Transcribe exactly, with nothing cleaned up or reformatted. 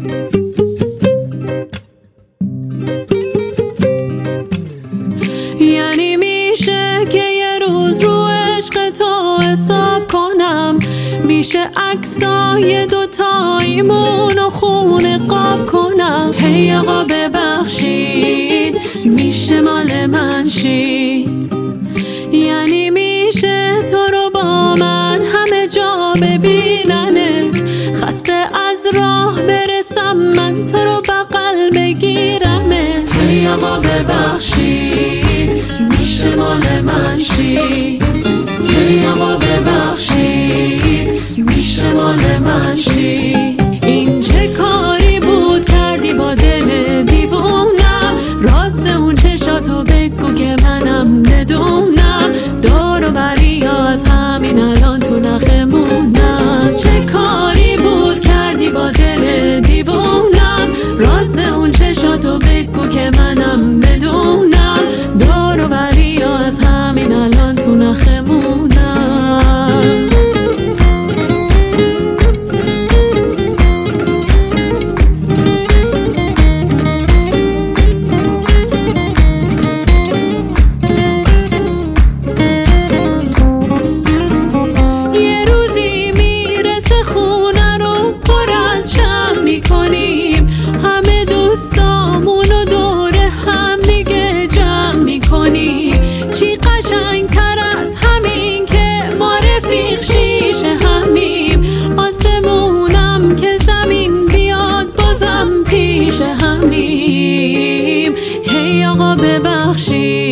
یعنی میشه که یه روز رو عشق تو حساب کنم، میشه عکسای دوتاییمون و خونه قاب کنم. هی آقا ببخشید میشه مال من شید، یعنی میشه تو رو با من همه جا ببیننت، خسته از راه برسم من تو رو بغل بگیرمت. هی آقا ببخشید میشه مال من شید، هی آقا ببخشید میشه مال من شید. این چه کاری بود کردی با دل دیوونم، راست اون چشاتو بگو که منم ندونم، دور و بری از همین الان تو نخمونم. چه کاری بود کردی با دل دیوونم، راست اون چشاتو بگو که منم ندونم، دور و بری از همین الان تو نخمونم. هی آقا ببخشید